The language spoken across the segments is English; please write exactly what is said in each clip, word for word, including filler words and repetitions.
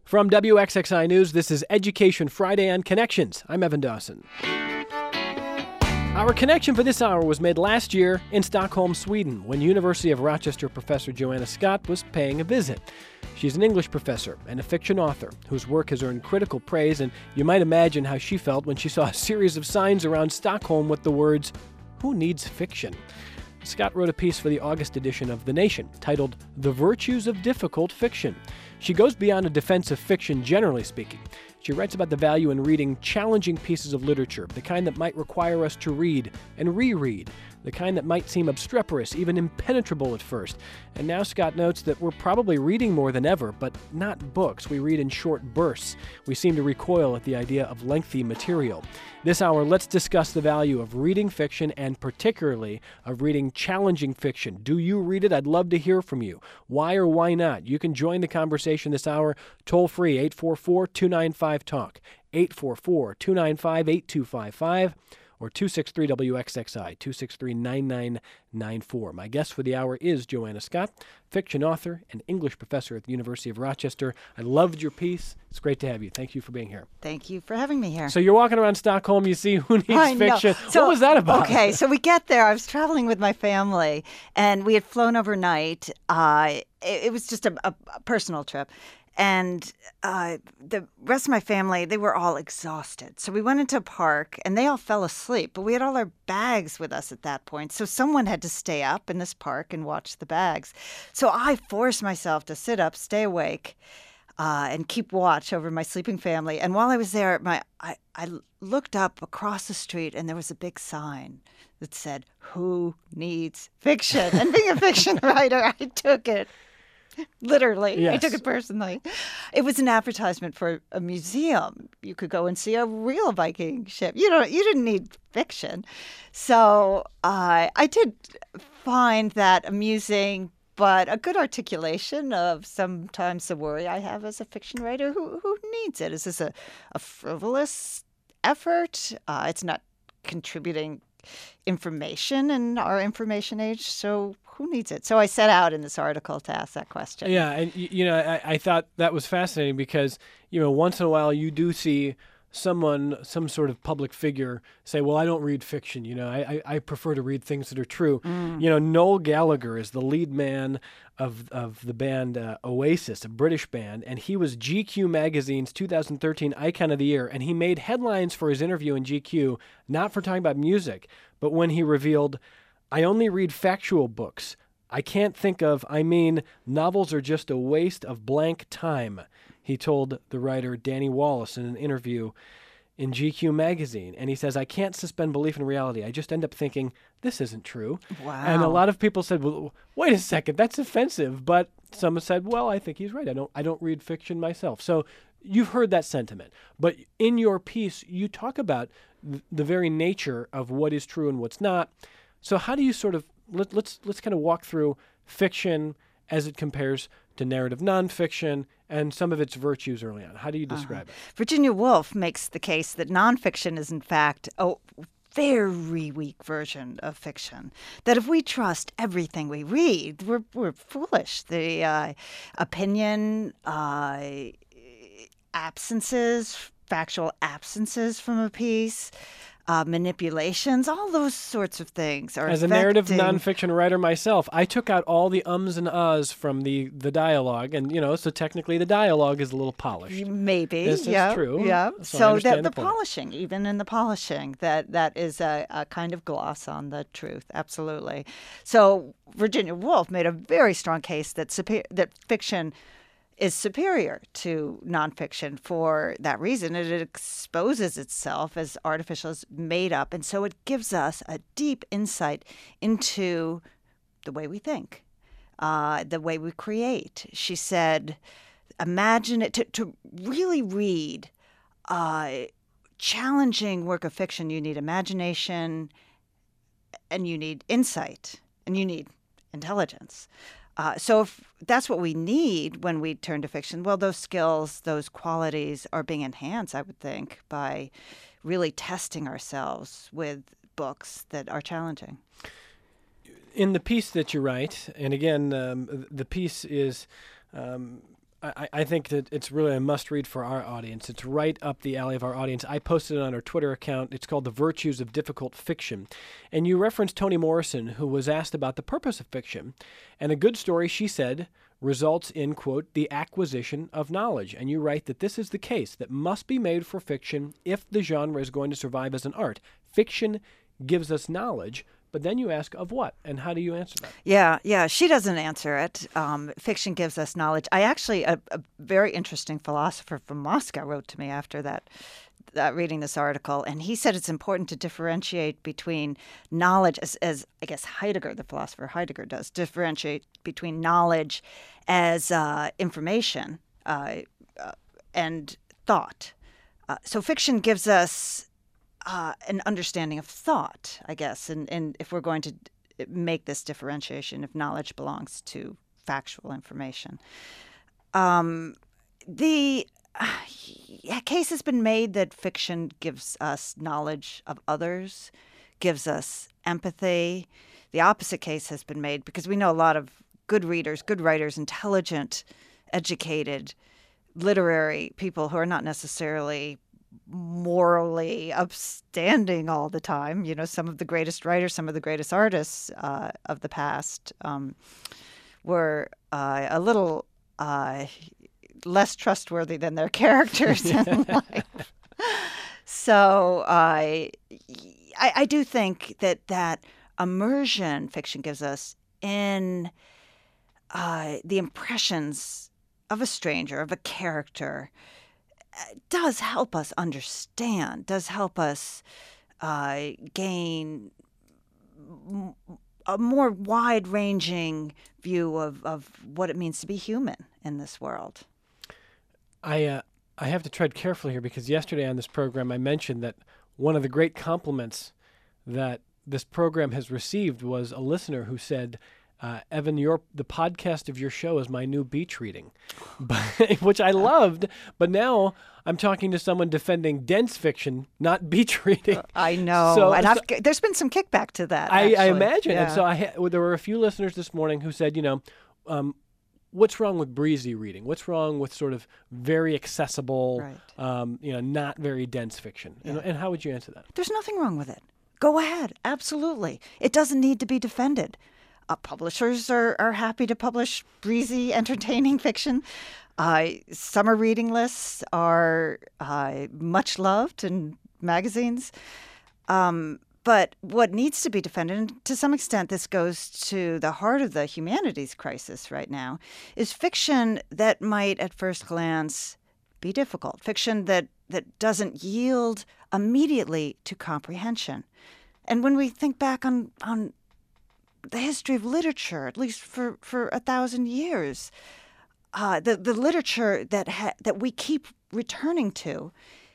From W X X I News, this is Education Friday on Connections. I'm Evan Dawson. Our connection for this hour was made last year in Stockholm, Sweden, when University of Rochester professor Joanna Scott was paying a visit. She's an English professor and a fiction author whose work has earned critical praise, and you might imagine how she felt when she saw a series of signs around Stockholm with the words, "Who needs fiction?" Scott wrote a piece for the August edition of The Nation titled The Virtues of Difficult Fiction. She goes beyond a defense of fiction, generally speaking. She writes about the value in reading challenging pieces of literature, the kind that might require us to read and reread, the kind that might seem obstreperous, even impenetrable at first. And now Scott notes that we're probably reading more than ever, but not books. We read in short bursts. We seem to recoil at the idea of lengthy material. This hour, let's discuss the value of reading fiction and particularly of reading challenging fiction. Do you read it? I'd love to hear from you. Why or why not? You can join the conversation this hour toll free, eight four four, two nine five, talk, eight four four, two nine five, eight two five five. or two six three W X X I, two six three, nine nine nine four. My guest for the hour is Joanna Scott, fiction author and English professor at the University of Rochester. I loved your piece. It's great to have you. Thank you for being here. Thank you for having me here. So you're walking around Stockholm, you see Who Needs I Fiction. Know. So, what was that about? Okay, so we get there. I was traveling with my family, and we had flown overnight. Uh, it, it was just a, a, a personal trip. And uh, the rest of my family, they were all exhausted. So we went into a park, and they all fell asleep. But we had all our bags with us at that point. So someone had to stay up in this park and watch the bags. So I forced myself to sit up, stay awake, uh, and keep watch over my sleeping family. And while I was there, my I, I looked up across the street, and there was a big sign that said, "Who needs fiction?" And being a fiction writer, I took it. Literally. Yes. I took it personally. It was an advertisement for a museum. You could go and see a real Viking ship. You know, you didn't need fiction. So uh, I did find that amusing, but a good articulation of sometimes the worry I have as a fiction writer. Who who needs it? Is this a, a frivolous effort? Uh, it's not contributing information in our information age, so who needs it? So I set out in this article to ask that question. Yeah, and you know, I, I thought that was fascinating because, you know, once in a while you do see someone, some sort of public figure say, well, I don't read fiction, you know, I, I, I prefer to read things that are true. Mm. You know, Noel Gallagher is the lead man of of the band uh, Oasis, a British band, and he was G Q magazine's two thousand thirteen Icon of the Year, and he made headlines for his interview in G Q, not for talking about music, but when he revealed, I only read factual books. I can't think of, I mean, novels are just a waste of blank time, he told the writer Danny Wallace in an interview in G Q magazine. And he says, I can't suspend belief in reality. I just end up thinking, this isn't true. Wow. And a lot of people said, well, wait a second, that's offensive. But some said, well, I think he's right. I don't I don't read fiction myself. So you've heard that sentiment. But in your piece, you talk about th- the very nature of what is true and what's not. So how do you sort of, let, let's let's kind of walk through fiction as it compares to narrative nonfiction and some of its virtues early on. How do you describe uh-huh. it? Virginia Woolf makes the case that nonfiction is, in fact, a very weak version of fiction. That if we trust everything we read, we're we're foolish. The uh, opinion, uh, absences, factual absences from a piece, Uh, manipulations, all those sorts of things are As a affecting... narrative nonfiction writer myself, I took out all the ums and ahs from the, the dialogue, and, you know, so technically the dialogue is a little polished. Maybe, this yeah. is true. Yeah. So, So, I that the, the point. polishing, even in the polishing, that that is a, a kind of gloss on the truth. Absolutely. So Virginia Woolf made a very strong case that super, that fiction is superior to nonfiction for that reason. It exposes itself as artificial, as made up, and so it gives us a deep insight into the way we think, uh, the way we create. She said, imagine it, to, to really read uh, challenging work of fiction, you need imagination, and you need insight, and you need intelligence. Uh, so if that's what we need when we turn to fiction, well, those skills, those qualities are being enhanced, I would think, by really testing ourselves with books that are challenging. In the piece that you write, and again, um, the piece is um, I, I think that it's really a must-read for our audience. It's right up the alley of our audience. I posted it on our Twitter account. It's called The Virtues of Difficult Fiction. And you referenced Toni Morrison, who was asked about the purpose of fiction. And a good story, she said, results in, quote, the acquisition of knowledge. And you write that this is the case that must be made for fiction if the genre is going to survive as an art. Fiction gives us knowledge, but then you ask, of what? And how do you answer that? Yeah, yeah. She doesn't answer it. Um, fiction gives us knowledge. I actually, a, a very interesting philosopher from Moscow wrote to me after that, that reading this article, and he said it's important to differentiate between knowledge, as, as I guess Heidegger, the philosopher Heidegger does, differentiate between knowledge as uh, information uh, uh, and thought. Uh, so fiction gives us Uh, an understanding of thought, I guess, and, and if we're going to make this differentiation, if knowledge belongs to factual information. Um, the uh, case has been made that fiction gives us knowledge of others, gives us empathy. The opposite case has been made because we know a lot of good readers, good writers, intelligent, educated, literary people who are not necessarily morally upstanding all the time. You know, some of the greatest writers, some of the greatest artists uh, of the past um, were uh, a little uh, less trustworthy than their characters in life. So uh, I, I do think that that immersion fiction gives us in uh, the impressions of a stranger, of a character, does help us understand, does help us uh, gain a more wide-ranging view of, of what it means to be human in this world. I uh, I have to tread carefully here because yesterday on this program I mentioned that one of the great compliments that this program has received was a listener who said, Uh, Evan, your the podcast of your show is my new beach reading, but, which I loved. But now I'm talking to someone defending dense fiction, not beach reading. I know, so, and so, I've, there's been some kickback to that. I, I imagine. Yeah. And so I ha- well, there were a few listeners this morning who said, you know, um, what's wrong with breezy reading? What's wrong with sort of very accessible, Right. um, you know, not very dense fiction? Yeah. And, and how would you answer that? There's nothing wrong with it. Go ahead, absolutely. It doesn't need to be defended. Uh, publishers are, are happy to publish breezy, entertaining fiction. Uh, summer reading lists are uh, much loved in magazines. Um, but what needs to be defended, and to some extent this goes to the heart of the humanities crisis right now, is fiction that might at first glance be difficult, fiction that, that doesn't yield immediately to comprehension. And when we think back on, on the history of literature, at least for, for a thousand years, uh, the, the literature that ha- that we keep returning to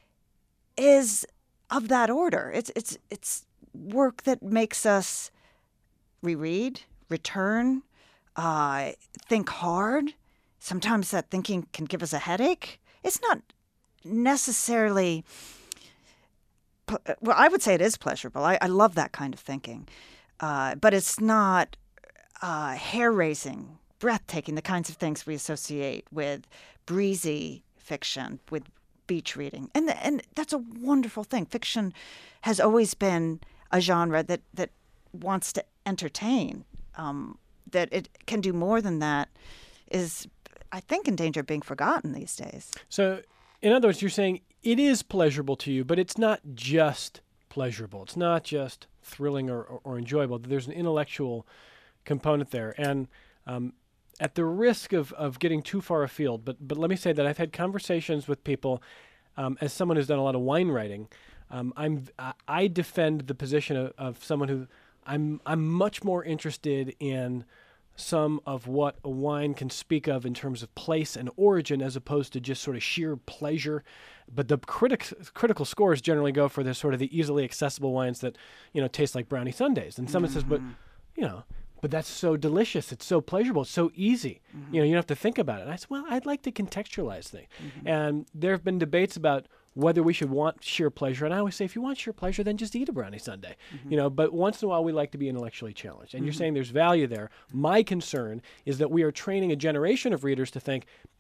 is of that order. It's it's it's work that makes us reread, return, uh, think hard. Sometimes that thinking can give us a headache. It's not necessarily, well, I would say it is pleasurable. I, I love that kind of thinking. Uh, but it's not uh, hair-raising, breathtaking, the kinds of things we associate with breezy fiction, with beach reading. And the, and that's a wonderful thing. Fiction has always been a genre that, that wants to entertain. Um, that it can do more than that is, I think, in danger of being forgotten these days. So, in other words, you're saying it is pleasurable to you, but it's not just pleasurable. It's not just thrilling or, or, or enjoyable. There's an intellectual component there. And um, at the risk of, of getting too far afield, but but let me say that I've had conversations with people, um, as someone who's done a lot of wine writing, um, I'm I defend the position of, of someone who I'm I'm much more interested in some of what a wine can speak of in terms of place and origin as opposed to just sort of sheer pleasure. But the critics, critical scores generally go for this sort of the easily accessible wines that, you know, taste like brownie sundaes. And someone mm-hmm. says, but, you know, but that's so delicious. It's so pleasurable. It's so easy. Mm-hmm. You know, you don't have to think about it. And I said, well, I'd like to contextualize things. Mm-hmm. And there have been debates about whether we should want sheer pleasure. And I always say, if you want sheer pleasure, then just eat a brownie sundae. Mm-hmm. You know, but once in a while, we like to be intellectually challenged. And mm-hmm. you're saying there's value there. My concern is that we are training a generation of readers to think,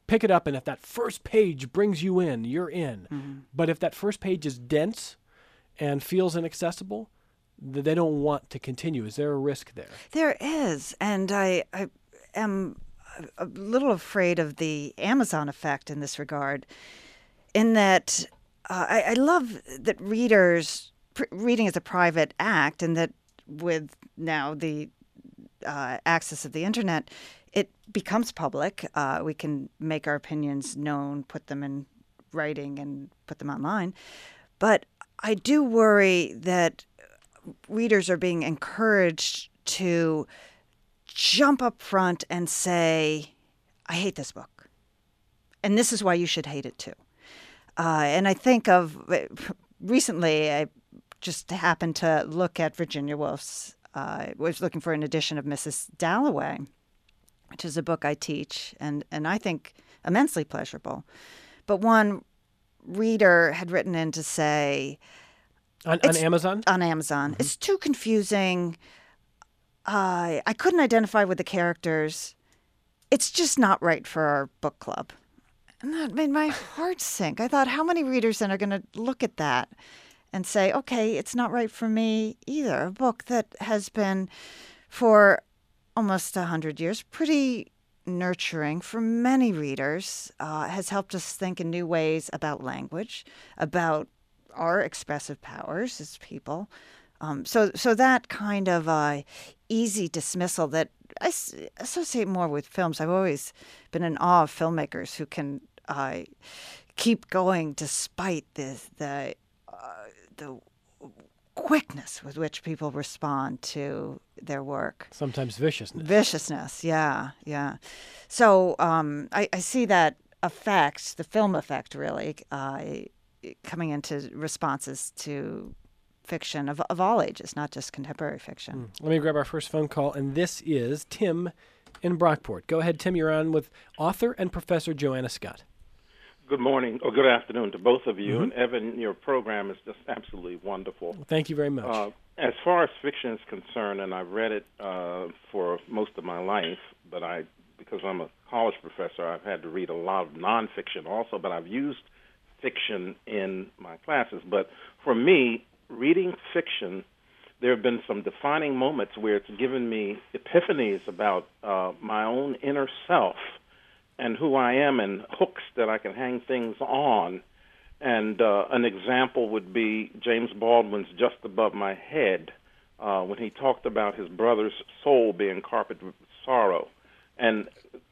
pick it up, and if that first page brings you in, you're in. Mm-hmm. But if that first page is dense and feels inaccessible, th- they don't want to continue. Is there a risk there? There is, and I, I am a little afraid of the Amazon effect in this regard, in that uh, I, I love that readers, pr- reading is a private act, and that with now the uh, access of the internet, it becomes public. Uh, we can make our opinions known, put them in writing, and put them online. But I do worry that readers are being encouraged to jump up front and say, I hate this book, and this is why you should hate it too. Uh, and I think of, recently, I just happened to look at Virginia Woolf's, uh, was looking for an edition of Missus Dalloway, which is a book I teach, and, and I think immensely pleasurable. But one reader had written in to say... On, on Amazon? On Amazon. Mm-hmm. It's too confusing. Uh, I couldn't identify with the characters. It's just not right for our book club. And that made my heart sink. I thought, how many readers then are going to look at that and say, okay, it's not right for me either. A book that has been, for almost one hundred years, pretty nurturing for many readers, uh, has helped us think in new ways about language, about our expressive powers as people. Um, so so that kind of uh, easy dismissal that I s- associate more with films. I've always been in awe of filmmakers who can uh, keep going despite the the uh, the quickness with which people respond to their work. Sometimes viciousness. Viciousness, yeah, yeah. So um, I, I see that effect, the film effect, really, uh, coming into responses to fiction of, of all ages, not just contemporary fiction. Mm. Let me grab our first phone call, and this is Tim in Brockport. Go ahead, Tim. You're on with author and Professor Joanna Scott. Good morning, or good afternoon to both of you. Mm-hmm. And Evan, your program is just absolutely wonderful. Well, thank you very much. Uh, as far as fiction is concerned, and I've read it uh, for most of my life, but I, because I'm a college professor, I've had to read a lot of nonfiction also, but I've used fiction in my classes. But for me, reading fiction, there have been some defining moments where it's given me epiphanies about uh, my own inner self and who I am, and hooks that I can hang things on. And uh, an example would be James Baldwin's Just Above My Head, uh, when he talked about his brother's soul being carpeted with sorrow. And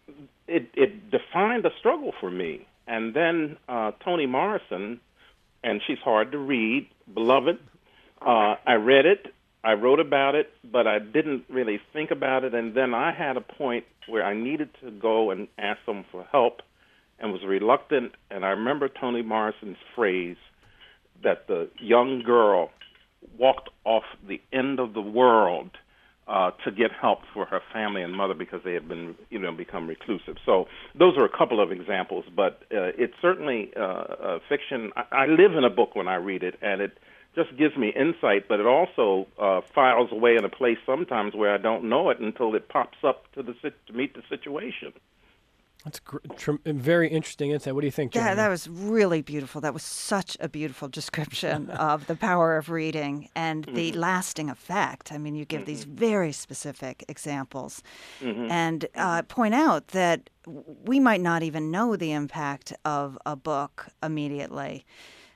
it, it defined a struggle for me. And then uh, Toni Morrison, and she's hard to read, Beloved. Uh, I read it, I wrote about it, but I didn't really think about it. And then I had a point where I needed to go and ask them for help and was reluctant. And I remember Toni Morrison's phrase that the young girl walked off the end of the world uh, to get help for her family and mother because they had been, you know, become reclusive. So those are a couple of examples, but uh, it's certainly uh, uh, fiction. I, I live in a book when I read it, and it just gives me insight, but it also uh, files away in a place sometimes where I don't know it until it pops up to the to meet the situation. That's gr- tr- very interesting insight. What do you think, Joanna? Yeah, that was really beautiful. That was such a beautiful description of the power of reading and mm-hmm. the lasting effect. I mean, you give mm-hmm. these very specific examples mm-hmm. and uh, point out that we might not even know the impact of a book immediately.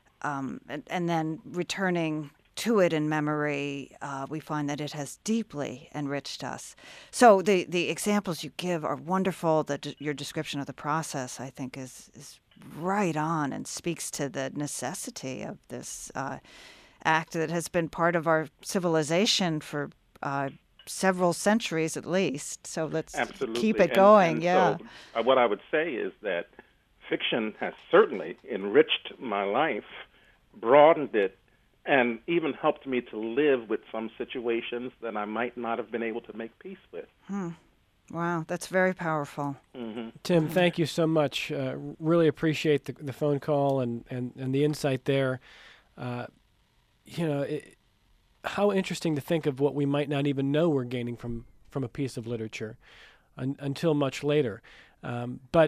Um, and, and then returning to it in memory, uh, we find that it has deeply enriched us. So the, the examples you give are wonderful. The, your description of the process, I think, is, is right on and speaks to the necessity of this uh, act that has been part of our civilization for uh, several centuries at least. So let's Absolutely. keep it and, going. And yeah. So, uh, what I would say is that fiction has certainly enriched my life, broadened it, and even helped me to live with some situations that I might not have been able to make peace with. Hmm. Wow, that's very powerful. Mm-hmm. Tim, mm-hmm. thank you so much. Uh, really appreciate the, the phone call and, and, and the insight there. Uh, you know, it, how interesting to think of what we might not even know we're gaining from, from a piece of literature un, until much later. Um, but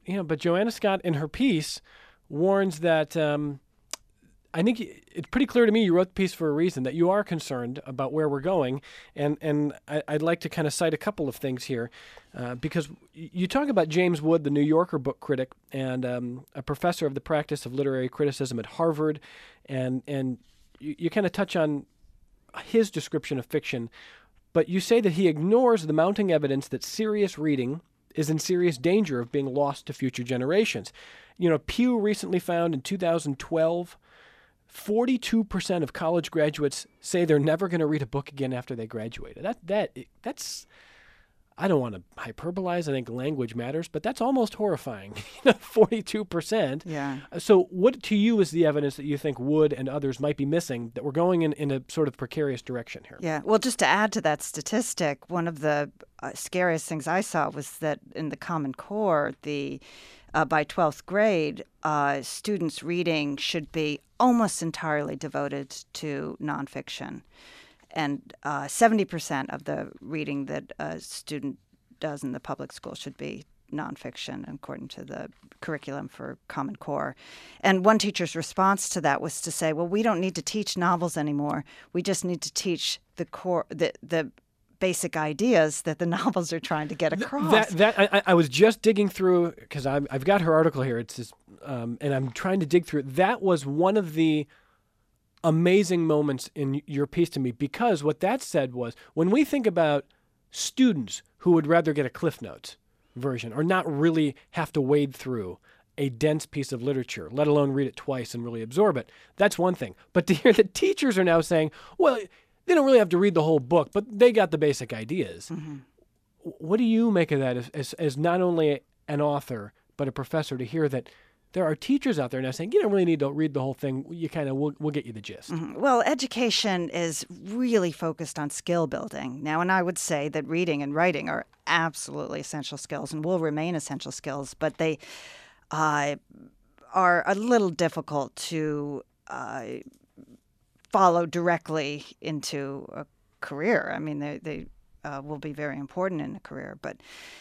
you know, but Joanna Scott in her piece warns that um, I think it's pretty clear to me you wrote the piece for a reason, that you are concerned about where we're going. And, and I, I'd like to kind of cite a couple of things here uh, because you talk about James Wood, the New Yorker book critic and um, a professor of the practice of literary criticism at Harvard. And, and you, you kind of touch on his description of fiction, but you say that he ignores the mounting evidence that serious reading is in serious danger of being lost to future generations. You know, Pew recently found in two thousand twelve, forty-two percent of college graduates say they're never going to read a book again after they graduate. That that that's, I don't want to hyperbolize. I think language matters, but that's almost horrifying. forty-two percent. Yeah. So what to you is the evidence that you think Wood and others might be missing, that we're going in, in a sort of precarious direction here? Yeah. Well, just to add to that statistic, one of the uh, scariest things I saw was that in the Common Core, the uh, by twelfth grade, uh, students' reading should be almost entirely devoted to nonfiction. And uh, seventy percent of the reading that a student does in the public school should be nonfiction, according to the curriculum for Common Core. And one teacher's response to that was to say, well, we don't need to teach novels anymore. We just need to teach the core, the, the basic ideas that the novels are trying to get across. That, that I, I was just digging through, because I've, I've got her article here, It's just, um, and I'm trying to dig through it. That was one of the amazing moments in your piece to me, because what that said was, when we think about students who would rather get a Cliff Notes version or not really have to wade through a dense piece of literature, let alone read it twice and really absorb it, that's one thing. But to hear that teachers are now saying, well, they don't really have to read the whole book, but they got the basic ideas. Mm-hmm. What do you make of that as, as, as not only an author, but a professor, to hear that there are teachers out there now saying, you don't really need to read the whole thing. You kind of, we'll, we'll get you the gist. Mm-hmm. Well, education is really focused on skill building now. And I would say that reading and writing are absolutely essential skills and will remain essential skills, but they uh, are a little difficult to uh, follow directly into a career. I mean, they, they uh, will be very important in a career. But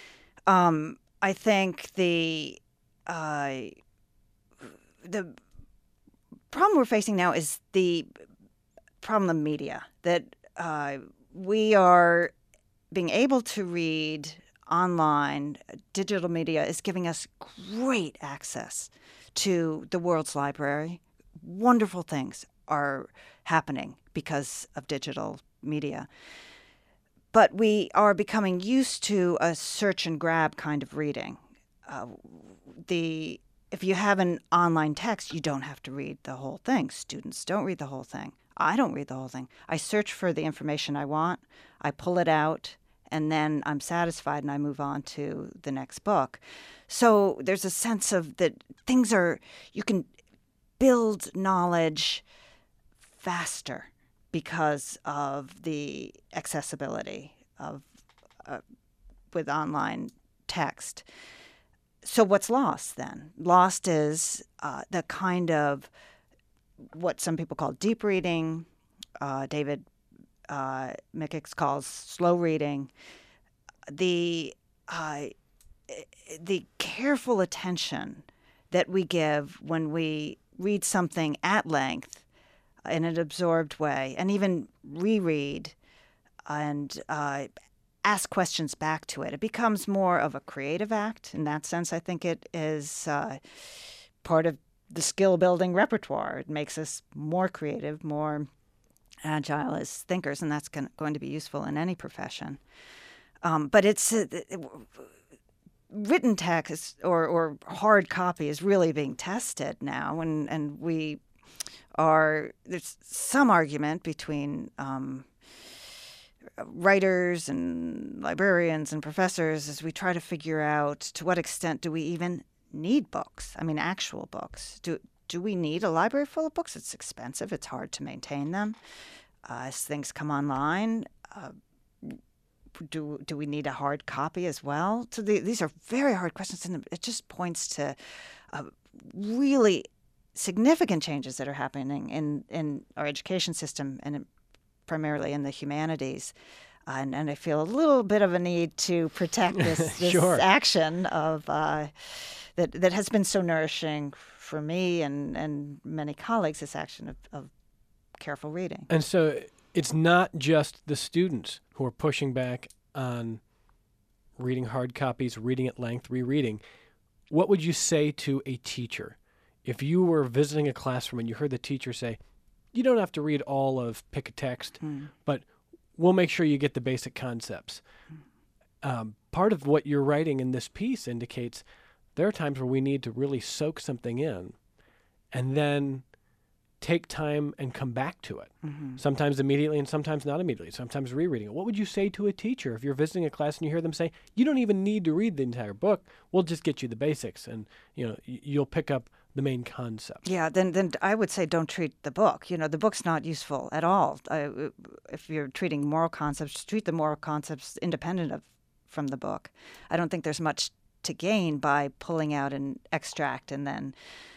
um, I think the... Uh, The problem we're facing now is the problem of media, that uh, we are being able to read online. Digital media is giving us great access to the world's library. Wonderful things are happening because of digital media. But we are becoming used to a search and grab kind of reading. Uh, the If you have an online text, you don't have to read the whole thing. Students don't read the whole thing. I don't read the whole thing. I search for the information I want, I pull it out, and then I'm satisfied and I move on to the next book. So there's a sense of that things are, you can build knowledge faster because of the accessibility of uh, with online text. So what's lost then? Lost is uh, the kind of what some people call deep reading, uh, David uh, Mickix calls slow reading, the uh, the careful attention that we give when we read something at length in an absorbed way, and even reread and uh, ask questions back to it. It becomes more of a creative act. In that sense, I think it is uh, part of the skill-building repertoire. It makes us more creative, more agile as thinkers, and that's going to be useful in any profession. Um, but it's uh, it, written text or, or hard copy is really being tested now, and, and we are, there's some argument between um, writers and librarians and professors as we try to figure out to what extent do we even need books? I mean, actual books. Do do we need a library full of books? It's expensive. It's hard to maintain them. Uh, as things come online, uh, do do we need a hard copy as well? So the, these are very hard questions, and it just points to uh, really significant changes that are happening in, in our education system and in, primarily in the humanities, And, and I feel a little bit of a need to protect this, this Sure. action of uh, that that has been so nourishing for me and, and many colleagues, this action of, of careful reading. And so it's not just the students who are pushing back on reading hard copies, reading at length, rereading. What would you say to a teacher if you were visiting a classroom and you heard the teacher say, you don't have to read all of Pick a Text, Mm. but we'll make sure you get the basic concepts. Um, part of what you're writing in this piece indicates there are times where we need to really soak something in and then take time and come back to it. Mm-hmm. Sometimes immediately and sometimes not immediately, sometimes rereading it. What would you say to a teacher if you're visiting a class and you hear them say, you don't even need to read the entire book, we'll just get you the basics and you know y- you'll pick up the main concepts? Yeah, then then I would say don't treat the book. You know, the book's not useful at all. I, if you're treating moral concepts, treat the moral concepts independent of from the book. I don't think there's much to gain by pulling out an extract and then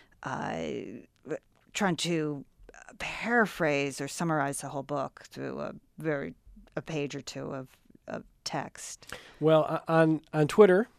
uh, trying to paraphrase or summarize the whole book through a very a page or two of, of text. Well, uh, on on Twitter,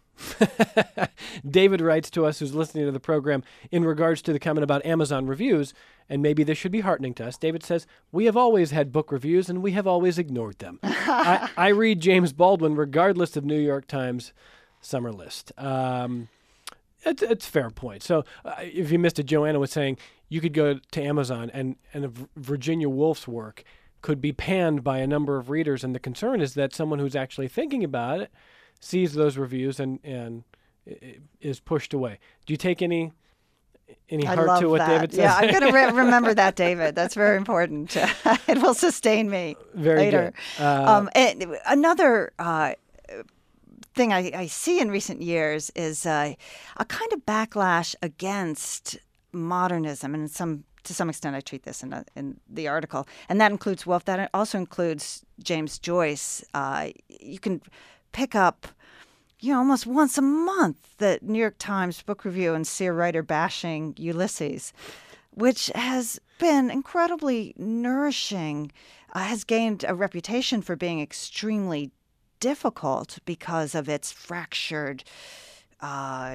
David writes to us, who's listening to the program, in regards to the comment about Amazon reviews, and maybe this should be heartening to us. David says, we have always had book reviews, and we have always ignored them. I, I read James Baldwin regardless of New York Times summer list. Um, it's, it's a fair point. So uh, if you missed it, Joanna was saying you could go to Amazon, and, and a Virginia Woolf's work could be panned by a number of readers, and the concern is that someone who's actually thinking about it sees those reviews and and is pushed away. Do you take any any I heart love to what that. David says? Yeah, I'm going to re- remember that, David. That's very important. It will sustain me Very later. good. Uh, Um, and another uh, thing I, I see in recent years is uh, a kind of backlash against modernism, and in some to some extent I treat this in a, in the article, and that includes Woolf. That also includes James Joyce. Uh, you can pick up, you know, almost once a month the New York Times book review and see a writer bashing Ulysses, which has been incredibly nourishing, uh, has gained a reputation for being extremely difficult because of its fractured, uh,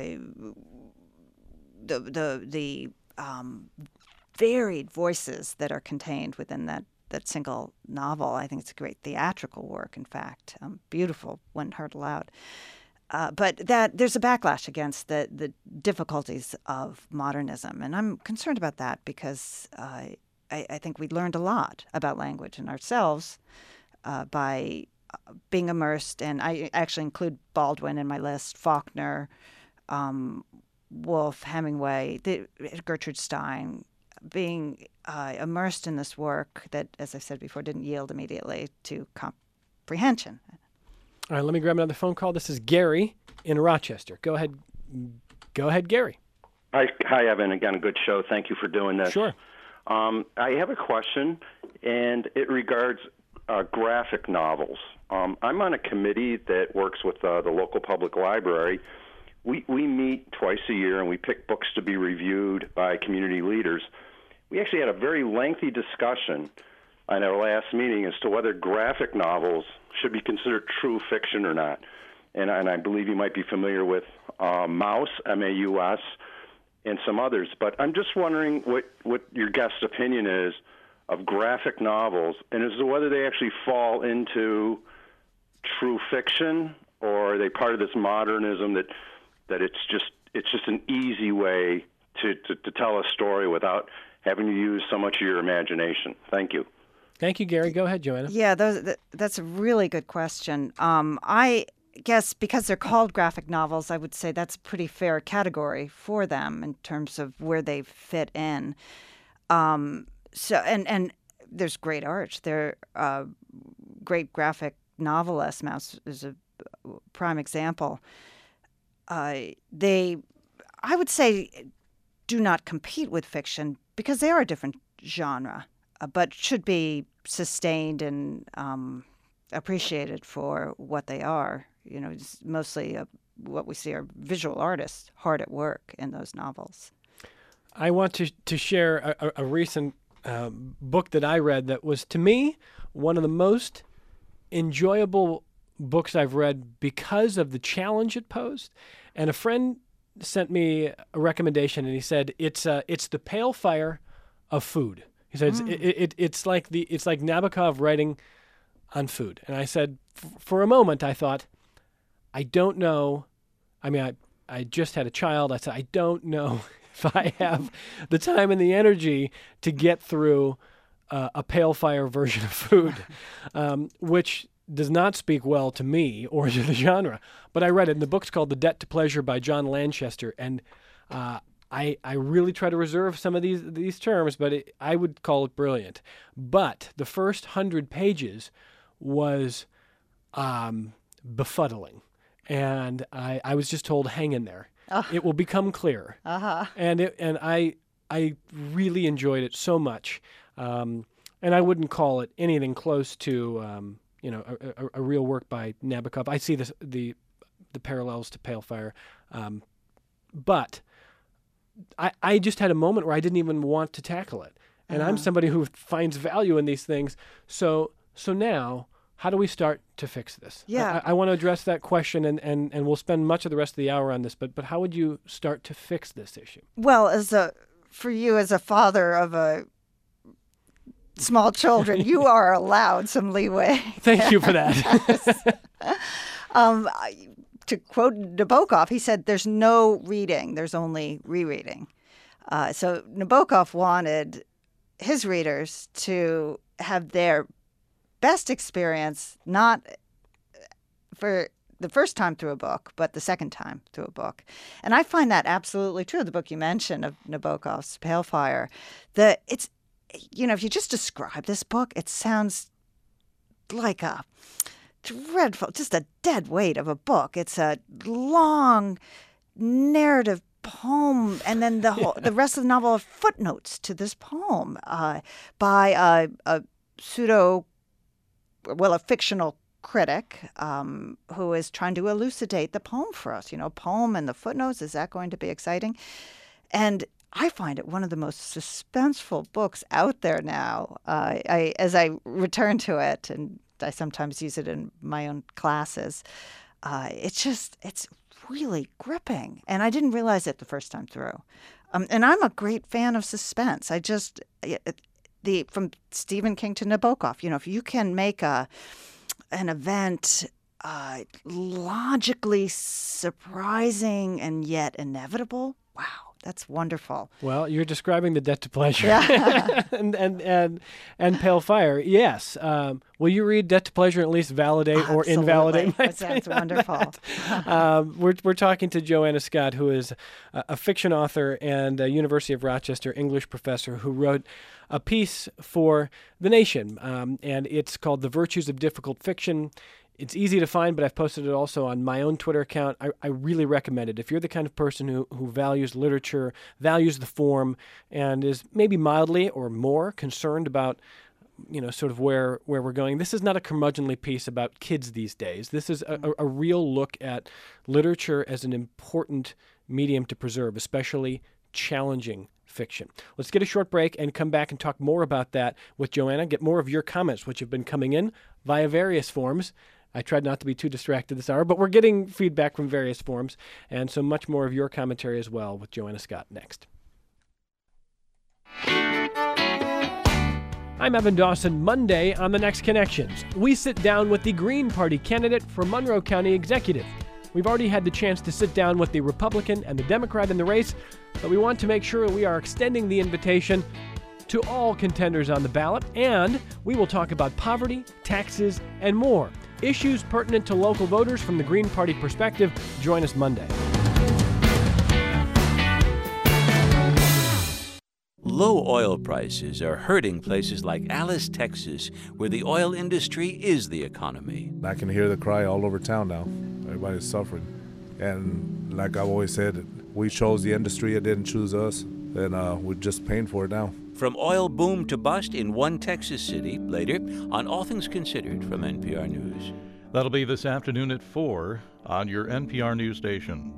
the the the um, varied voices that are contained within that. that single novel. I think it's a great theatrical work, in fact. Um, beautiful when heard aloud. Uh, but that there's a backlash against the, the difficulties of modernism. And I'm concerned about that because uh, I, I think we learned a lot about language and ourselves uh, by being immersed. And I actually include Baldwin in my list, Faulkner, um, Woolf, Hemingway, the, Gertrude Stein, being uh, immersed in this work that, as I said before, didn't yield immediately to comprehension. All right, let me grab another phone call. This is Gary in Rochester. Go ahead. Go ahead, Gary. Hi, hi, Evan. Again, a good show. Thank you for doing this. Sure. Um, I have a question, and it regards uh, graphic novels. Um, I'm on a committee that works with uh, the local public library. We, we meet twice a year, and we pick books to be reviewed by community leaders. We actually had a very lengthy discussion on our last meeting as to whether graphic novels should be considered true fiction or not. And, and I believe you might be familiar with uh, Maus, M A U S, and some others. But I'm just wondering what, what your guest's opinion is of graphic novels and as to whether they actually fall into true fiction, or are they part of this modernism that that it's just it's just an easy way to, to, to tell a story without having to use so much of your imagination. Thank you. Thank you, Gary. Go ahead, Joanna. Yeah, those, that, that's a really good question. Um, I guess because they're called graphic novels, I would say that's a pretty fair category for them in terms of where they fit in. Um, so and and there's great art. They're uh, great graphic novelists. Maus is a prime example. Uh, they, I would say, do not compete with fiction because they are a different genre, uh, but should be sustained and um, appreciated for what they are. You know, it's mostly uh, what we see are visual artists hard at work in those novels. I want to to share a, a recent uh, book that I read that was, to me, one of the most enjoyable books I've read because of the challenge it posed. And a friend sent me a recommendation, and he said it's uh, it's the Pale Fire of food. He said mm. it's, it, it, it's like the it's like Nabokov writing on food. And I said, f- for a moment, I thought, I don't know. I mean, I I just had a child. I said, I don't know if I have the time and the energy to get through uh, a Pale Fire version of food, um, which does not speak well to me or to the genre. But I read it, and the book's called The Debt to Pleasure by John Lanchester, and uh, I I really try to reserve some of these these terms, but it, I would call it brilliant. But the first hundred pages was um, befuddling, and I, I was just told, hang in there. Oh. It will become clear. Uh-huh. And it, and I I really enjoyed it so much, um, and I wouldn't call it anything close to um, you know a, a, a real work by Nabokov. I see this, the the parallels to Pale Fire, um, but I I just had a moment where I didn't even want to tackle it, and uh-huh. I'm somebody who finds value in these things. So so now, how do we start to fix this? Yeah. I, I want to address that question, and, and, and we'll spend much of the rest of the hour on this, but but how would you start to fix this issue? Well, as a for you as a father of a small children, you are allowed some leeway. Thank you for that. um, to quote Nabokov, he said, there's no reading, there's only rereading. Uh, so Nabokov wanted his readers to have their best experience, not for the first time through a book, but the second time through a book. And I find that absolutely true. The book you mentioned of Nabokov's Pale Fire, the it's, you know, if you just describe this book, it sounds like a dreadful, just a dead weight of a book. It's a long narrative poem, and then the whole, the rest of the novel are footnotes to this poem uh, by a, a pseudo well, a fictional critic um, who is trying to elucidate the poem for us. You know, poem and the footnotes, is that going to be exciting? And I find it one of the most suspenseful books out there now. Uh, I, as I return to it, and I sometimes use it in my own classes, uh, it's just, it's really gripping. And I didn't realize it the first time through. Um, and I'm a great fan of suspense. I just... It, The from Stephen King to Nabokov, you know, if you can make a an event uh, logically surprising and yet inevitable, wow, that's wonderful. Well, you're describing The Debt to Pleasure, yeah. and, and and and Pale Fire. Yes, um, will you read Debt to Pleasure and at least validate Absolutely. or invalidate my That sounds wonderful. um, we're we're talking to Joanna Scott, who is a, a fiction author and a University of Rochester English professor who wrote a piece for The Nation, um, and it's called The Virtues of Difficult Fiction. It's easy to find, but I've posted it also on my own Twitter account. I, I really recommend it. If you're the kind of person who, who values literature, values the form, and is maybe mildly or more concerned about, you know, sort of where, where we're going, this is not a curmudgeonly piece about kids these days. This is a, a, a real look at literature as an important medium to preserve, especially challenging fiction. Let's get a short break and come back and talk more about that with Joanna, get more of your comments, which have been coming in via various forms. I tried not to be too distracted this hour, but we're getting feedback from various forms, and so much more of your commentary as well with Joanna Scott next. I'm Evan Dawson. Monday on The Next Connections, we sit down with the Green Party candidate for Monroe County Executive. We've already had the chance to sit down with the Republican and the Democrat in the race, but we want to make sure we are extending the invitation to all contenders on the ballot, and we will talk about poverty, taxes, and more. Issues pertinent to local voters from the Green Party perspective. Join us Monday. Low oil prices are hurting places like Alice, Texas, where the oil industry is the economy. I can hear the cry all over town now. Everybody's suffering. And like I've always said, we chose the industry, it didn't choose us, and uh, we're just paying for it now. From oil boom to bust in one Texas city, later on All Things Considered from N P R News. That'll be this afternoon at four on your N P R News station.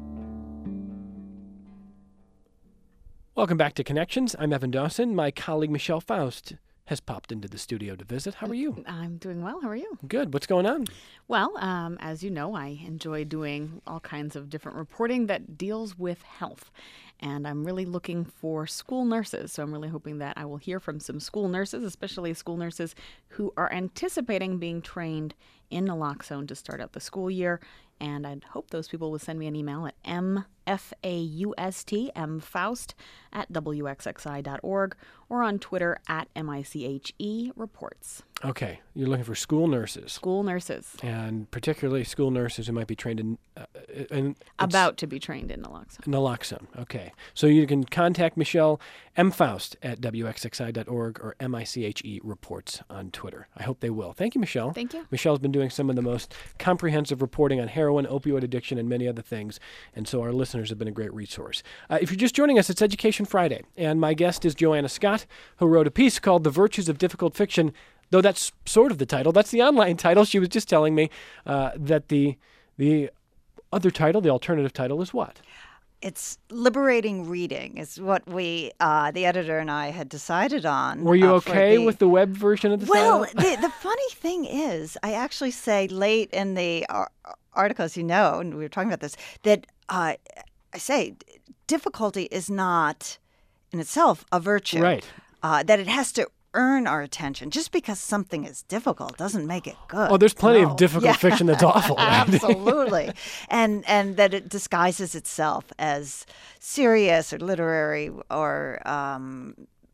Welcome back to Connections. I'm Evan Dawson. My colleague Michelle Faust has popped into the studio to visit. How are you? I'm doing well. How are you? Good. What's going on? Well, um, as you know, I enjoy doing all kinds of different reporting that deals with health. And I'm really looking for school nurses. So I'm really hoping that I will hear from some school nurses, especially school nurses who are anticipating being trained in naloxone to start out the school year. And I'd hope those people will send me an email at m f a u s t, mfaust, at w x x i dot org, or on Twitter at M I C H E reports. Okay. You're looking for school nurses. School nurses. And particularly school nurses who might be trained in... Uh, in About to be trained in naloxone. Naloxone. Okay. So you can contact Michelle mfaust at w x x i dot org or M I C H E reports on Twitter. I hope they will. Thank you, Michelle. Thank you. Michelle's been doing some of the most comprehensive reporting on heroin, opioid addiction, and many other things, and so our listeners have been a great resource. Uh, if you're just joining us, it's Education Friday, and my guest is Joanna Scott, who wrote a piece called The Virtues of Difficult Fiction, though that's sort of the title. That's the online title. She was just telling me uh, that the the other title, the alternative title, is what? It's liberating reading is what we, uh, the editor and I, had decided on. Were you uh, okay the, with the web version of the well, title? Well, the, the funny thing is, I actually say late in the ar- articles, you know, and we were talking about this, that uh, I say difficulty is not in itself a virtue. Right. Uh, that it has to earn our attention. Just because something is difficult doesn't make it good. Oh, there's plenty no. of difficult yeah. fiction that's awful. Right? Absolutely. and and that it disguises itself as serious or literary or, um,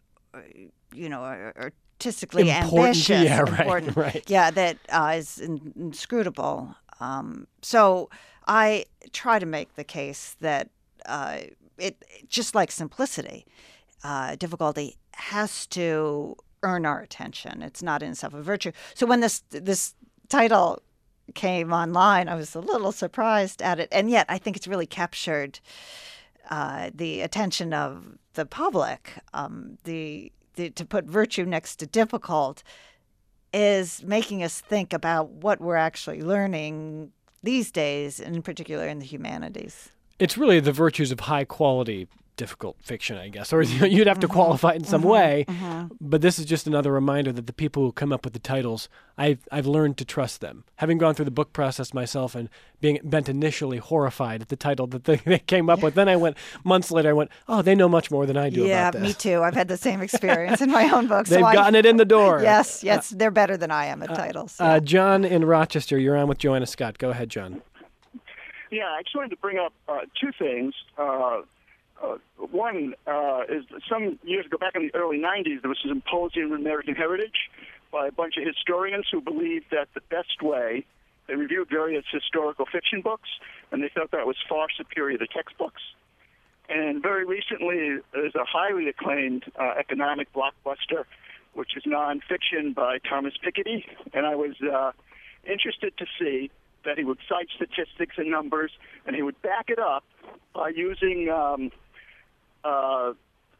you know, artistically important, ambitious. Yeah, right, important. right. Yeah, that uh, is in- inscrutable. Um, so I try to make the case that uh, it, just like simplicity, uh, difficulty has to earn our attention. It's not in itself a virtue. So when this this title came online, I was a little surprised at it, and yet I think it's really captured uh, the attention of the public. Um, the, the to put virtue next to difficult is making us think about what we're actually learning these days, and in particular in the humanities. It's really the virtues of high quality difficult fiction, I guess, or you'd have to Mm-hmm. qualify it in some mm-hmm. way. Mm-hmm. But this is just another reminder that the people who come up with the titles, I've I've learned to trust them. Having gone through the book process myself and being bent initially horrified at the title that they, they came up with, then I went months later. I went, oh, they know much more than I do yeah, about this. me too. I've had the same experience in my own books. They've so gotten I, it in the door. Yes, yes, they're better than I am at titles. Uh, yeah. John in Rochester, you're on with Joanna Scott. Go ahead, John. Yeah, I just wanted to bring up uh, two things. Uh, uh, one uh, is some years ago, back in the early nineties, there was a symposium on American heritage by a bunch of historians who believed that the best way, they reviewed various historical fiction books, and they thought that was far superior to textbooks. And very recently, there's a highly acclaimed uh, economic blockbuster, which is nonfiction by Thomas Piketty, and I was uh, interested to see that he would cite statistics and numbers, and he would back it up by using um, uh,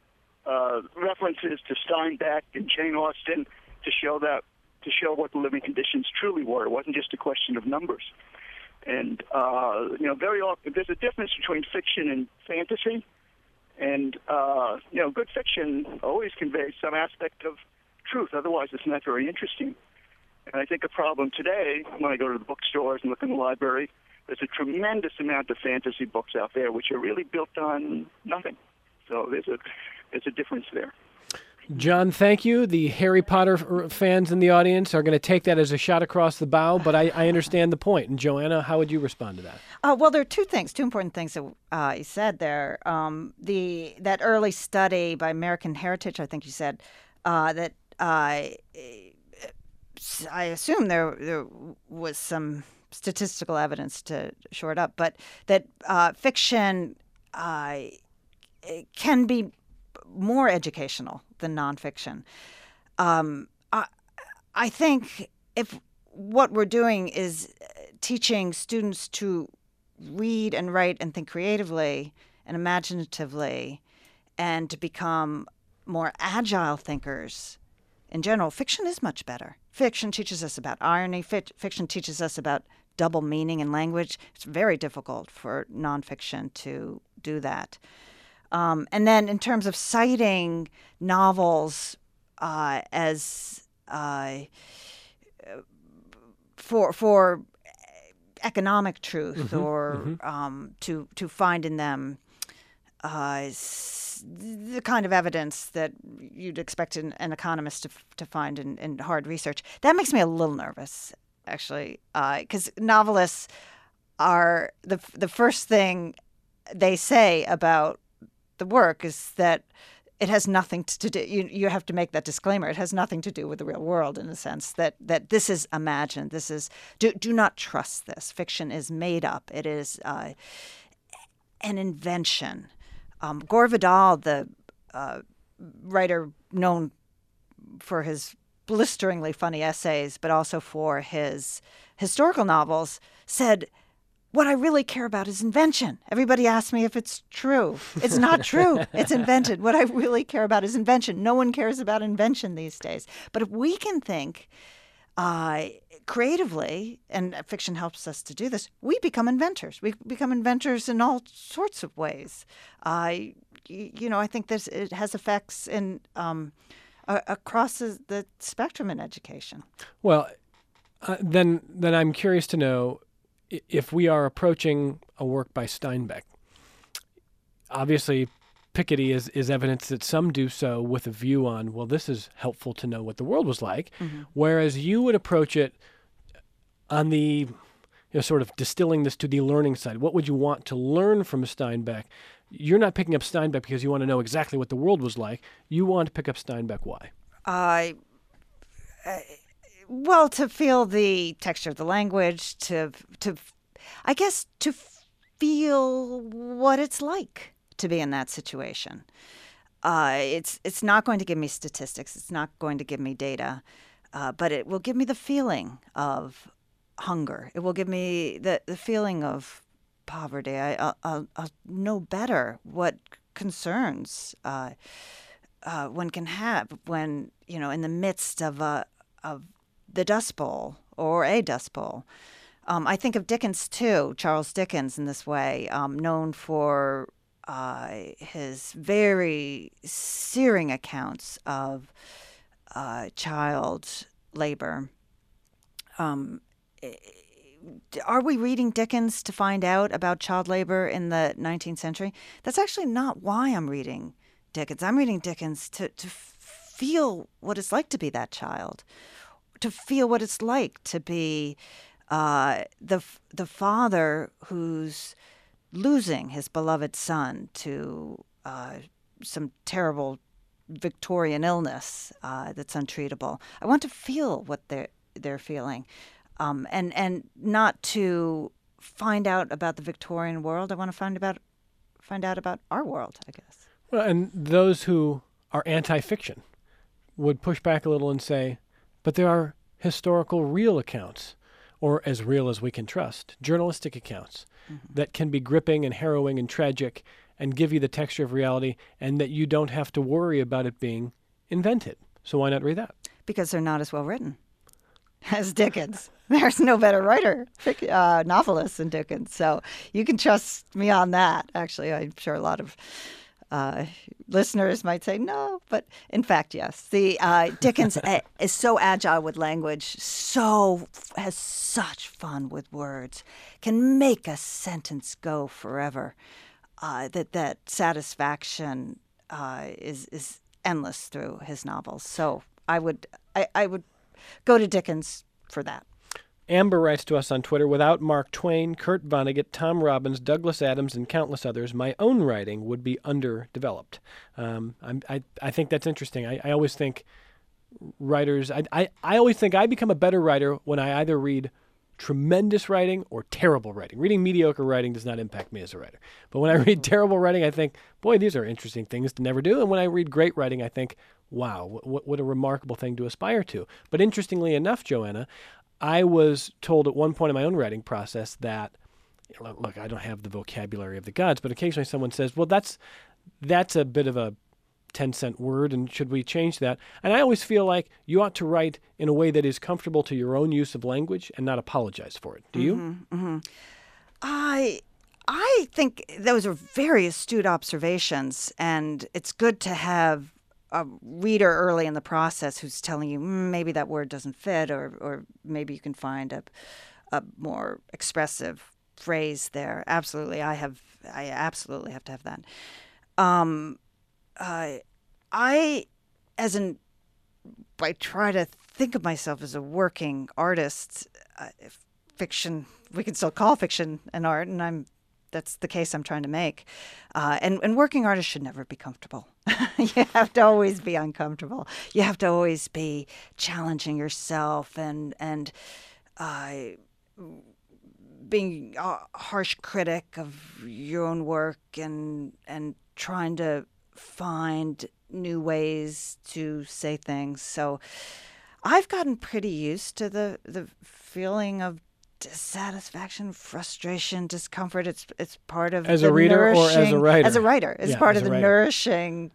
uh, references to Steinbeck and Jane Austen to show that to show what the living conditions truly were. It wasn't just a question of numbers. And uh, you know, very often there's a difference between fiction and fantasy, and uh, you know, good fiction always conveys some aspect of truth. Otherwise, it's not very interesting. And I think a problem today, when I go to the bookstores and look in the library, there's a tremendous amount of fantasy books out there which are really built on nothing. So there's a there's a difference there. John, thank you. The Harry Potter f- fans in the audience are going to take that as a shot across the bow, but I, I understand the point. And Joanna, how would you respond to that? Uh, well, there are two things, two important things that uh, you said there. Um, the that early study by American Heritage, I think you said, uh, that uh, I assume there there was some statistical evidence to shore it up, but that uh, fiction uh, can be more educational than nonfiction. Um, I, I think if what we're doing is teaching students to read and write and think creatively and imaginatively and to become more agile thinkers in general, fiction is much better. Fiction teaches us about irony. Fic- fiction teaches us about double meaning in language. It's very difficult for nonfiction to do that. Um, and then in terms of citing novels uh, as uh, for for economic truth, Mm-hmm, or mm-hmm. Um, to to find in them uh, s- the kind of evidence that you'd expect an, an economist to f- to find in, in hard research. That makes me a little nervous, actually, because novelists are the the first thing they say about the work is that it has nothing to do. You you have to make that disclaimer. It has nothing to do with the real world, in a sense that that this is imagined. This is do do not trust this. Fiction is made up. It is uh, an invention. Um, Gore Vidal, the uh, writer known for his blisteringly funny essays, but also for his historical novels, said, what I really care about is invention. Everybody asks me if it's true. It's not true. It's invented. What I really care about is invention. No one cares about invention these days. But if we can think uh, creatively, and fiction helps us to do this, we become inventors. We become inventors in all sorts of ways. Uh, you, you know, I think this it has effects in um, uh, across the, the spectrum in education. Well, uh, then then I'm curious to know, if we are approaching a work by Steinbeck, obviously Piketty is, is evidence that some do so with a view on, well, this is helpful to know what the world was like, mm-hmm. whereas you would approach it on the, you know, sort of distilling this to the learning side. What would you want to learn from Steinbeck? You're not picking up Steinbeck because you want to know exactly what the world was like. You want to pick up Steinbeck. Why? I... Uh, Well, to feel the texture of the language, to, to, I guess, to feel what it's like to be in that situation. Uh, it's it's not going to give me statistics. It's not going to give me data, uh, but it will give me the feeling of hunger. It will give me the, the feeling of poverty. I, I'll, I'll, I'll know better what concerns uh, uh, one can have when, you know, in the midst of a of the Dust Bowl or a Dust Bowl. Um, I think of Dickens, too, Charles Dickens, in this way, um, known for uh, his very searing accounts of uh, child labor. Um, are we reading Dickens to find out about child labor in the nineteenth century? That's actually not why I'm reading Dickens. I'm reading Dickens to, to feel what it's like to be that child, to feel what it's like to be uh, the the father who's losing his beloved son to uh, some terrible Victorian illness uh, that's untreatable. I want to feel what they're they're feeling, um, and and not to find out about the Victorian world. I want to find about find out about our world, I guess. Well, and those who are anti-fiction would push back a little and say, but there are historical real accounts, or as real as we can trust, journalistic accounts mm-hmm. that can be gripping and harrowing and tragic and give you the texture of reality, and that you don't have to worry about it being invented. So why not read that? Because they're not as well written as Dickens. There's no better writer, uh, novelist than Dickens. So you can trust me on that. Actually, I'm sure a lot of Uh, listeners might say no, but in fact, yes. The uh, Dickens a- is so agile with language, so has such fun with words, can make a sentence go forever. Uh, that that satisfaction uh, is is endless through his novels. So I would I, I would go to Dickens for that. Amber writes to us on Twitter, without Mark Twain, Kurt Vonnegut, Tom Robbins, Douglas Adams, and countless others, my own writing would be underdeveloped. Um, I'm, I I think that's interesting. I, I always think writers, I, I, I always think I become a better writer when I either read tremendous writing or terrible writing. Reading mediocre writing does not impact me as a writer. But when I read terrible writing, I think, boy, these are interesting things to never do. And when I read great writing, I think, wow, what, what a remarkable thing to aspire to. But interestingly enough, Joanna, I was told at one point in my own writing process that, look, I don't have the vocabulary of the gods, but occasionally someone says, well, that's that's a bit of a ten-cent word, and should we change that? And I always feel like you ought to write in a way that is comfortable to your own use of language and not apologize for it. Do you? Mm-hmm, mm-hmm. I I think those are very astute observations, and it's good to have a reader early in the process who's telling you mm, maybe that word doesn't fit, or or maybe you can find a a more expressive phrase there. Absolutely, I have. I absolutely have to have that. Um, uh, I, as an, I try to think of myself as a working artist. Uh, fiction, we can still call fiction an art, and I'm. That's the case I'm trying to make. Uh, and, and working artists should never be comfortable. You have to always be uncomfortable. You have to always be challenging yourself and and uh, being a harsh critic of your own work and and trying to find new ways to say things. So I've gotten pretty used to the, the feeling of dissatisfaction, frustration, discomfort. It's it's part of as the a reader or as a nourishing- writer. As a writer, it's Yeah, part as of a the writer. nourishing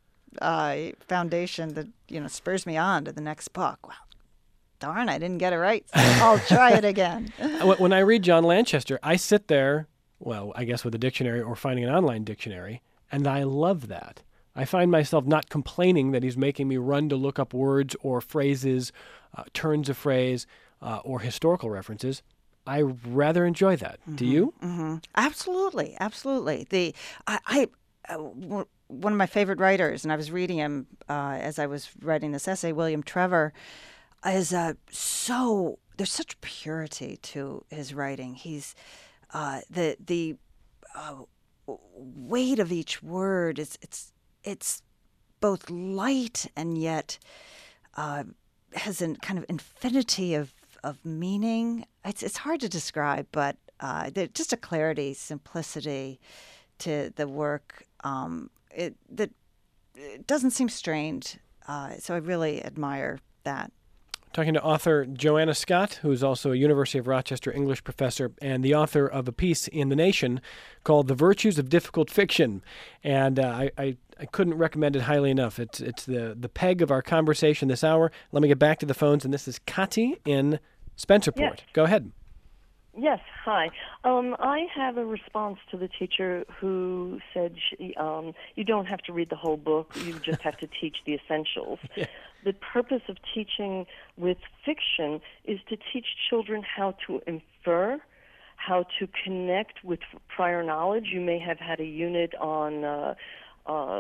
uh, foundation that you know spurs me on to the next book. Wow, darn, I didn't get it right. So I'll try it again. When when I read John Lanchester, I sit there, well, I guess with a dictionary or finding an online dictionary, and I love that. I find myself not complaining that he's making me run to look up words or phrases, uh, turns of phrase, uh, or historical references. I rather enjoy that. Do you? Mm-hmm. Absolutely, absolutely. The I, I uh, w- one of my favorite writers, and I was reading him uh, as I was writing this essay, William Trevor, is uh, so there's such purity to his writing. He's uh, the the uh, weight of each word. It's it's it's both light and yet uh, has a kind of infinity of. of meaning. It's it's hard to describe, but uh, there's just a clarity, simplicity to the work um, it, that it doesn't seem strained. Uh, so I really admire that. Talking to author Joanna Scott, who is also a University of Rochester English professor and the author of a piece in The Nation called The Virtues of Difficult Fiction. And uh, I, I, I couldn't recommend it highly enough. It's it's the, the peg of our conversation this hour. Let me get back to the phones, and this is Kati in Spencerport. Yes. Go ahead. Yes, hi. Um, I have a response to the teacher who said she, um, you don't have to read the whole book, you just have to teach the essentials. Yeah. The purpose of teaching with fiction is to teach children how to infer, how to connect with prior knowledge. You may have had a unit on uh, uh,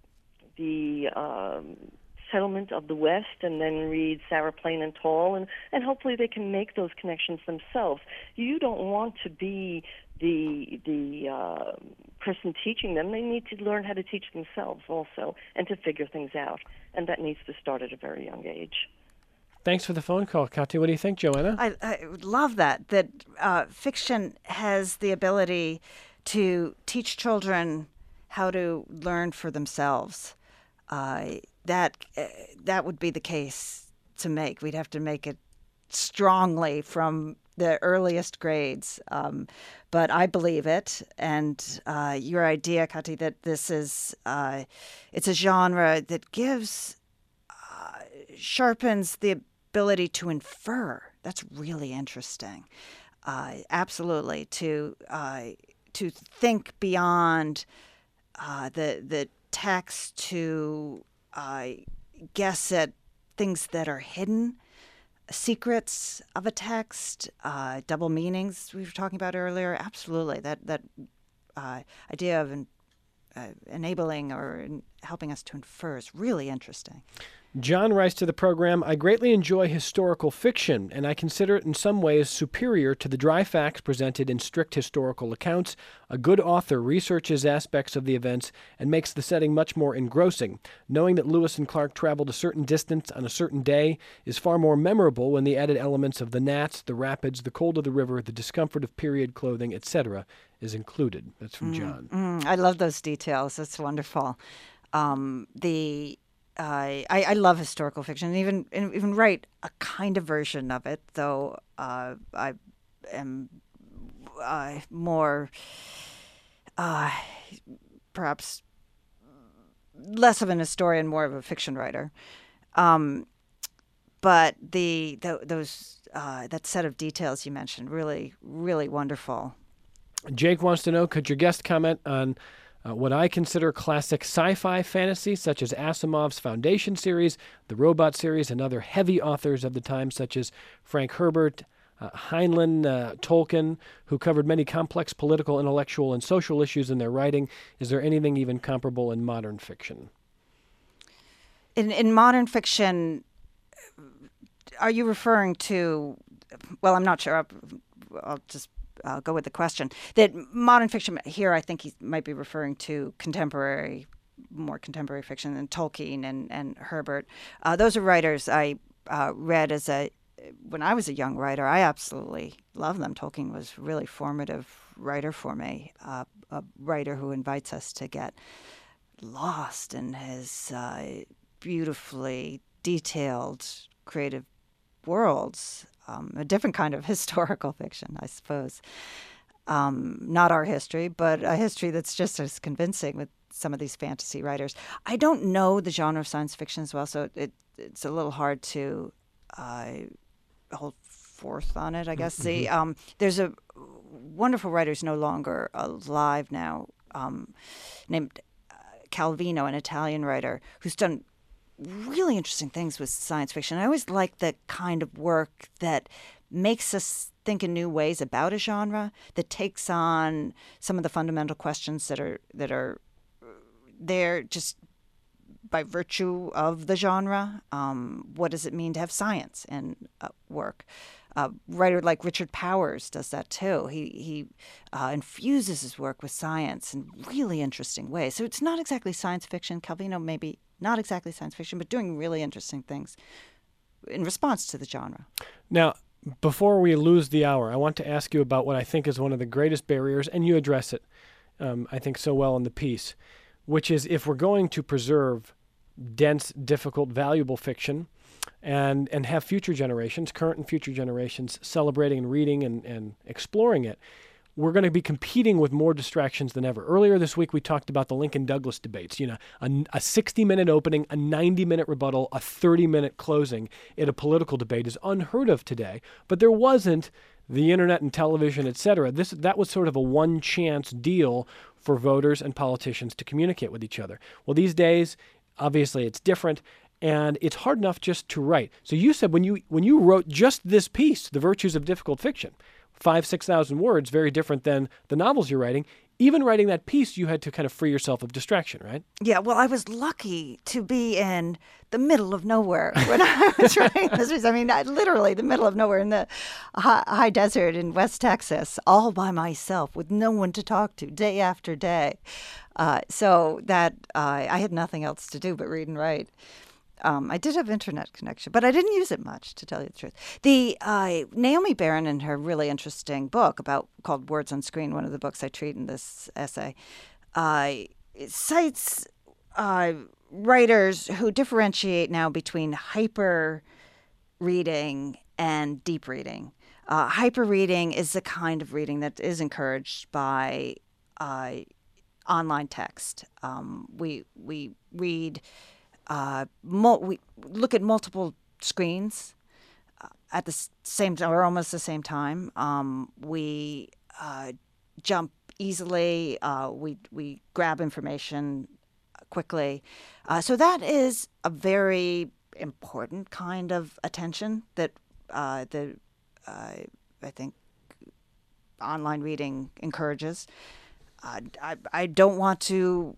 the... Um, settlement of the West and then read Sarah Plain and Tall, and, and hopefully they can make those connections themselves. You don't want to be the the uh, person teaching them. They need to learn how to teach themselves also and to figure things out, and that needs to start at a very young age. Thanks for the phone call, Kati. What do you think, Joanna? I, I love that, that uh, fiction has the ability to teach children how to learn for themselves. Uh, that uh, that would be the case to make. We'd have to make it strongly from the earliest grades. Um, but I believe it. And uh, your idea, Kati, that this is, uh, it's a genre that gives, uh, sharpens the ability to infer. That's really interesting. Uh, absolutely. To, uh, to think beyond uh, the, the text, to uh, guess at things that are hidden, secrets of a text, uh, double meanings we were talking about earlier. Absolutely, that that uh, idea of en- uh, enabling or en- helping us to infer is really interesting. John writes to the program, I greatly enjoy historical fiction, and I consider it in some ways superior to the dry facts presented in strict historical accounts. A good author researches aspects of the events and makes the setting much more engrossing. Knowing that Lewis and Clark traveled a certain distance on a certain day is far more memorable when the added elements of the gnats, the rapids, the cold of the river, the discomfort of period clothing, et cetera is included. That's from Mm, John. mm, I love those details. That's wonderful. Um, the Uh, I, I love historical fiction, and even and even write a kind of version of it, though uh, I am uh, more, uh, perhaps less of an historian, more of a fiction writer. Um, but the, the those uh, that set of details you mentioned, really, really wonderful. Jake wants to know, could your guest comment on uh, what I consider classic sci-fi fantasy, such as Asimov's Foundation series, the Robot series, and other heavy authors of the time, such as Frank Herbert, uh, Heinlein, uh, Tolkien, who covered many complex political, intellectual, and social issues in their writing. Is there anything even comparable in modern fiction? In in modern fiction, are you referring to? Well, I'm not sure. I'll, I'll just uh, go with the question. That modern fiction here, I think he might be referring to contemporary, more contemporary fiction than Tolkien and and Herbert. Uh, those are writers I uh, read as a when I was a young writer. I absolutely love them. Tolkien was a really formative writer for me. Uh, a writer who invites us to get lost in his Uh, beautifully detailed, creative worlds, um, a different kind of historical fiction, I suppose. Um, not our history, but a history that's just as convincing with some of these fantasy writers. I don't know the genre of science fiction as well, so it, it's a little hard to uh, hold forth on it, I guess. Mm-hmm. See, um, there's a wonderful writer who's no longer alive now, um, named Calvino, an Italian writer, who's done really interesting things with science fiction. I always like the kind of work that makes us think in new ways about a genre, that takes on some of the fundamental questions that are that are there just by virtue of the genre. Um, what does it mean to have science in uh, work? A writer like Richard Powers does that too. He he uh, infuses his work with science in really interesting ways. So it's not exactly science fiction. Calvino maybe not exactly science fiction, but doing really interesting things in response to the genre. Now, before we lose the hour, I want to ask you about what I think is one of the greatest barriers, and you address it, um, I think, so well in the piece, which is if we're going to preserve dense, difficult, valuable fiction and and have future generations, current and future generations, celebrating and reading and, and exploring it, we're going to be competing with more distractions than ever. Earlier this week, we talked about the Lincoln-Douglas debates. You know, a sixty-minute opening, a ninety-minute rebuttal, a thirty-minute closing in a political debate is unheard of today. But there wasn't the internet and television, et cetera. This that was sort of a one-chance deal for voters and politicians to communicate with each other. Well, these days, obviously, it's different. And it's hard enough just to write. So you said when you when you wrote just this piece, The Virtues of Difficult Fiction, five, six thousand words, very different than the novels you're writing. Even writing that piece, you had to kind of free yourself of distraction, right? Yeah, well, I was lucky to be in the middle of nowhere when I was writing this piece. I mean, I, literally the middle of nowhere in the high, high desert in West Texas, all by myself with no one to talk to day after day. Uh, so that uh, I had nothing else to do but read and write. Um, I did have internet connection, but I didn't use it much, to tell you the truth. The uh, Naomi Barron, in her really interesting book about called Words on Screen, one of the books I treat in this essay, uh, cites uh, writers who differentiate now between hyper reading and deep reading. Uh, hyper reading is the kind of reading that is encouraged by uh, online text. Um, we we read. Uh, mul- we look at multiple screens uh, at the same time, or almost the same time. Um, we uh, jump easily. Uh, we we grab information quickly. Uh, so that is a very important kind of attention that uh, the uh, I think online reading encourages. Uh, I I don't want to.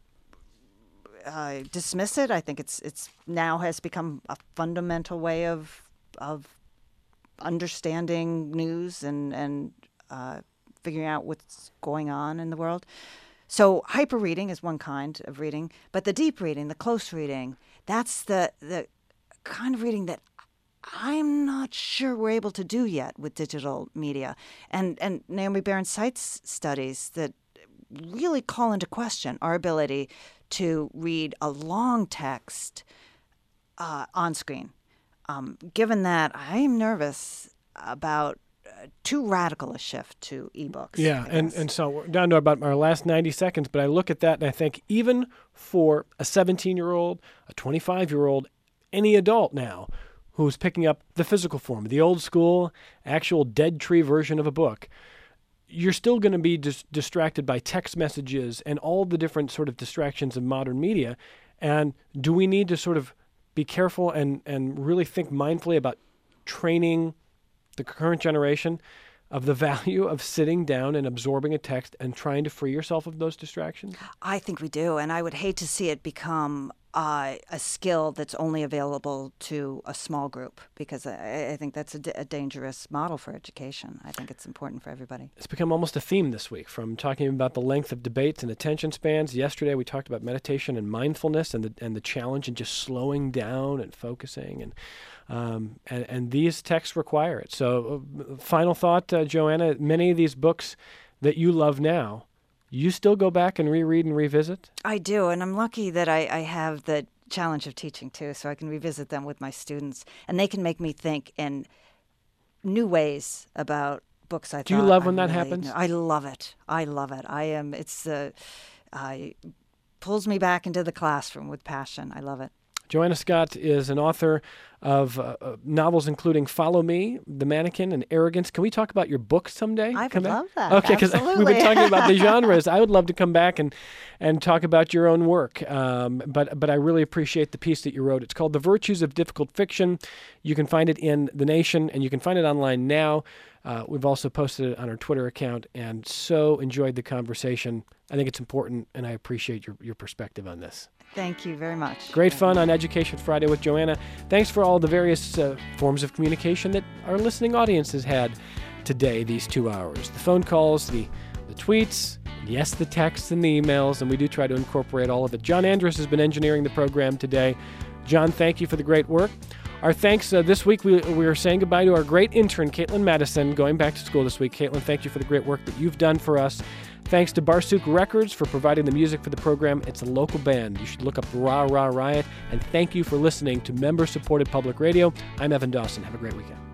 Uh, dismiss it. I think it's it's now has become a fundamental way of of understanding news and and uh, figuring out what's going on in the world. So hyper reading is one kind of reading, but the deep reading, the close reading, that's the the kind of reading that I'm not sure we're able to do yet with digital media. And and Naomi Barron cites studies that really call into question our ability to read a long text uh, on screen. Um, given that, I am nervous about uh, too radical a shift to ebooks. Yeah, and, and so we're down to about our last ninety seconds, but I look at that and I think even for a seventeen-year-old, a twenty-five-year-old, any adult now who's picking up the physical form, the old school, actual dead tree version of a book, you're still going to be dis- distracted by text messages and all the different sort of distractions of modern media. And do we need to sort of be careful and, and really think mindfully about training the current generation of the value of sitting down and absorbing a text and trying to free yourself of those distractions? I think we do, and I would hate to see it become uh, a skill that's only available to a small group, because I, I think that's a, d- a dangerous model for education. I think it's important for everybody. It's become almost a theme this week, from talking about the length of debates and attention spans. Yesterday we talked about meditation and mindfulness and the and the challenge in just slowing down and focusing, and um, and, and these texts require it. So uh, final thought, uh, Joanna, many of these books that you love now, you still go back and reread and revisit? I do, and I'm lucky that I, I have the challenge of teaching too, so I can revisit them with my students, and they can make me think in new ways about books I thought. Do you love I when that really happens? knew. I love it. I love it. I am. It's uh, uh, pulls me back into the classroom with passion. I love it. Joanna Scott is an author of uh, uh, novels including Follow Me, The Mannequin, and Arrogance. Can we talk about your book someday? I would Come back? love that. Okay, because we've Absolutely. been talking about the genres. I would love to come back and, and talk about your own work. Um, but but I really appreciate the piece that you wrote. It's called The Virtues of Difficult Fiction. You can find it in The Nation, and you can find it online now. Uh, we've also posted it on our Twitter account, and so enjoyed the conversation. I think it's important, and I appreciate your, your perspective on this. Thank you very much. Great fun on Education Friday with Joanna. Thanks for all the various uh, forms of communication that our listening audience has had today, these two hours. The phone calls, the, the tweets, yes, the texts and the emails, and we do try to incorporate all of it. John Andrus has been engineering the program today. John, thank you for the great work. Our thanks uh, this week, we, we are saying goodbye to our great intern, Caitlin Madison, going back to school this week. Caitlin, thank you for the great work that you've done for us. Thanks to Barsuk Records for providing the music for the program. It's a local band. You should look up Rah Rah Riot. And thank you for listening to member-supported public radio. I'm Evan Dawson. Have a great weekend.